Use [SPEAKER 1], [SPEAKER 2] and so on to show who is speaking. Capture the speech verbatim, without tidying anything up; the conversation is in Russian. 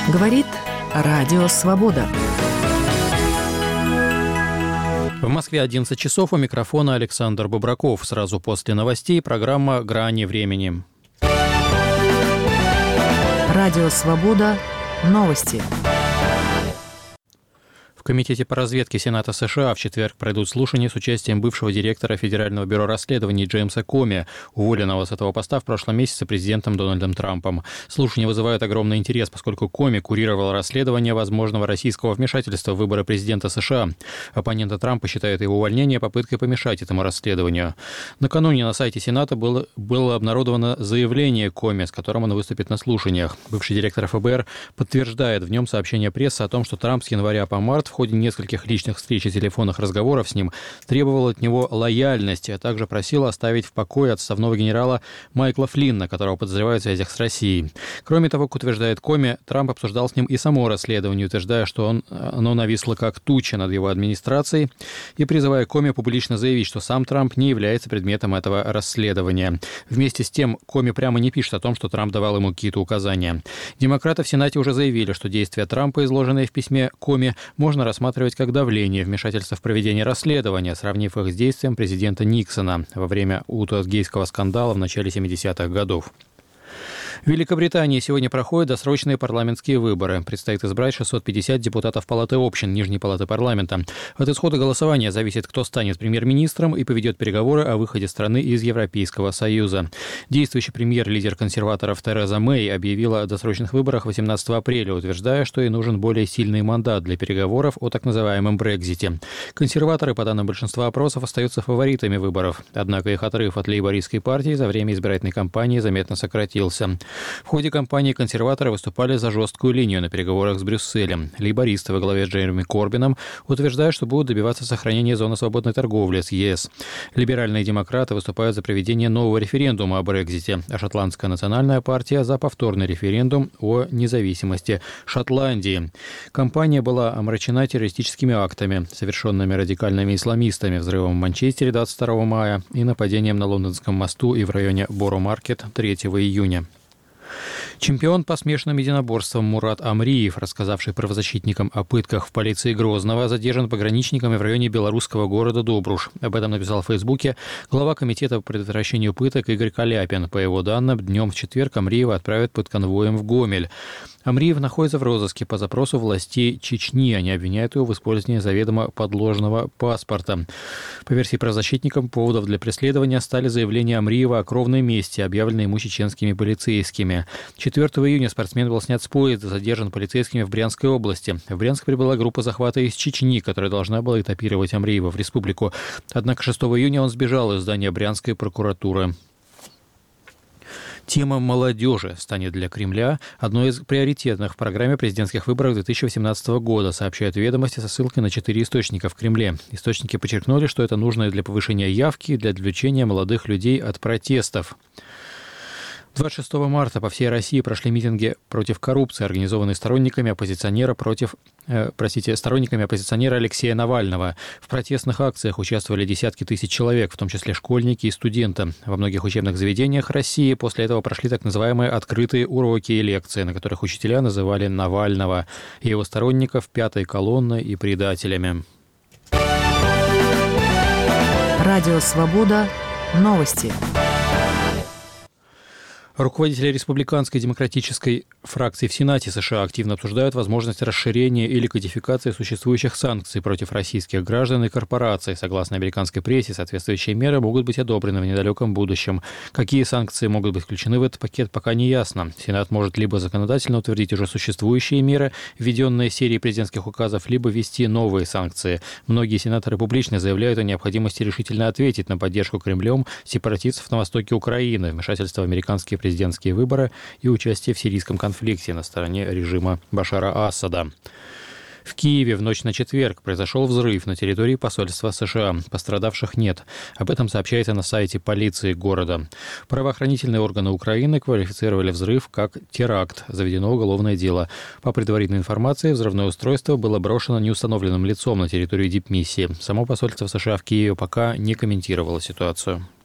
[SPEAKER 1] Говорит Радио Свобода.
[SPEAKER 2] В Москве одиннадцать часов, у микрофона Александр Бобраков. Сразу после новостей программа «Грани времени».
[SPEAKER 1] Радио Свобода. Новости.
[SPEAKER 2] В Комитете по разведке Сената США в четверг пройдут слушания с участием бывшего директора Федерального бюро расследований Джеймса Коми, уволенного с этого поста в прошлом месяце президентом Дональдом Трампом. Слушания вызывают огромный интерес, поскольку Коми курировал расследование возможного российского вмешательства в выборы президента США. Оппоненты Трампа считают его увольнение попыткой помешать этому расследованию. Накануне на сайте Сената было, было обнародовано заявление Коми, с которым он выступит на слушаниях. Бывший директор эф бэ эр подтверждает в нем сообщение прессы о том, что Трамп с января по март в ходе нескольких личных встреч и телефонных разговоров с ним требовал от него лояльности, а также просил оставить в покое отставного генерала Майкла Флинна, которого подозревают в связях с Россией. Кроме того, как утверждает Коми, Трамп обсуждал с ним и само расследование, утверждая, что он, оно нависло как туча над его администрацией, и призывая Коми публично заявить, что сам Трамп не является предметом этого расследования. Вместе с тем, Коми прямо не пишет о том, что Трамп давал ему какие-то указания. Демократы в Сенате уже заявили, что действия Трампа, изложенные в письме Коми, можно рассматривать как давление, вмешательство в проведение расследования, сравнив их с действием президента Никсона во время уотергейтского скандала в начале семидесятых годов. В Великобритании сегодня проходят досрочные парламентские выборы. Предстоит избрать шестьсот пятьдесят депутатов Палаты общин, Нижней палаты парламента. От исхода голосования зависит, кто станет премьер-министром и поведет переговоры о выходе страны из Европейского Союза. Действующий премьер, лидер консерваторов Тереза Мэй, объявила о досрочных выборах восемнадцатого апреля, утверждая, что ей нужен более сильный мандат для переговоров о так называемом Брексите. Консерваторы, по данным большинства опросов, остаются фаворитами выборов. Однако их отрыв от лейбористской партии за время избирательной кампании заметно сократился. В ходе кампании консерваторы выступали за жесткую линию на переговорах с Брюсселем. Лейбористы во главе с Джереми Корбином утверждают, что будут добиваться сохранения зоны свободной торговли с е эс. Либеральные демократы выступают за проведение нового референдума о Брексите, а Шотландская национальная партия за повторный референдум о независимости Шотландии. Кампания была омрачена террористическими актами, совершенными радикальными исламистами, взрывом в Манчестере двадцать второго мая и нападением на Лондонском мосту и в районе Боро-Маркет третьего июня. Чемпион по смешанным единоборствам Мурат Амриев, рассказавший правозащитникам о пытках в полиции Грозного, задержан пограничниками в районе белорусского города Добруш. Об этом написал в Фейсбуке глава комитета по предотвращению пыток Игорь Каляпин. По его данным, днем в четверг Амриева отправят под конвоем в Гомель. Амриев находится в розыске по запросу властей Чечни. Они обвиняют его в использовании заведомо подложного паспорта. По версии правозащитников, поводов для преследования стали заявления Амриева о кровной мести, объявленные ему чеченскими полицейскими. четвёртого июня спортсмен был снят с поезда, задержан полицейскими в Брянской области. В Брянск прибыла группа захвата из Чечни, которая должна была этапировать Амриева в республику. Однако шестого июня он сбежал из здания Брянской прокуратуры. Тема молодежи станет для Кремля одной из приоритетных в программе президентских выборов две тысячи восемнадцатого года, сообщают «Ведомости» со ссылкой на четыре источника в Кремле. Источники подчеркнули, что это нужно и для повышения явки, и для отвлечения молодых людей от протестов. двадцать шестого марта по всей России прошли митинги против коррупции, организованные сторонниками оппозиционера против, э, простите, сторонниками оппозиционера Алексея Навального. В протестных акциях участвовали десятки тысяч человек, в том числе школьники и студенты. Во многих учебных заведениях России после этого прошли так называемые открытые уроки и лекции, на которых учителя называли Навального и его сторонников пятой колонной и предателями.
[SPEAKER 1] Радио Свобода. Новости.
[SPEAKER 2] Руководители республиканской демократической фракции в Сенате США активно обсуждают возможность расширения или кодификации существующих санкций против российских граждан и корпораций. Согласно американской прессе, соответствующие меры могут быть одобрены в недалеком будущем. Какие санкции могут быть включены в этот пакет, пока не ясно. Сенат может либо законодательно утвердить уже существующие меры, введенные серией президентских указов, либо ввести новые санкции. Многие сенаторы публично заявляют о необходимости решительно ответить на поддержку Кремлем сепаратистов на востоке Украины, вмешательство в американские президентские президентские выборы и участие в сирийском конфликте на стороне режима Башара Асада. В Киеве в ночь на четверг произошел взрыв на территории посольства США. Пострадавших нет. Об этом сообщается на сайте полиции города. Правоохранительные органы Украины квалифицировали взрыв как теракт. Заведено уголовное дело. По предварительной информации, взрывное устройство было брошено неустановленным лицом на территорию дипмиссии. Само посольство США в Киеве пока не комментировало ситуацию.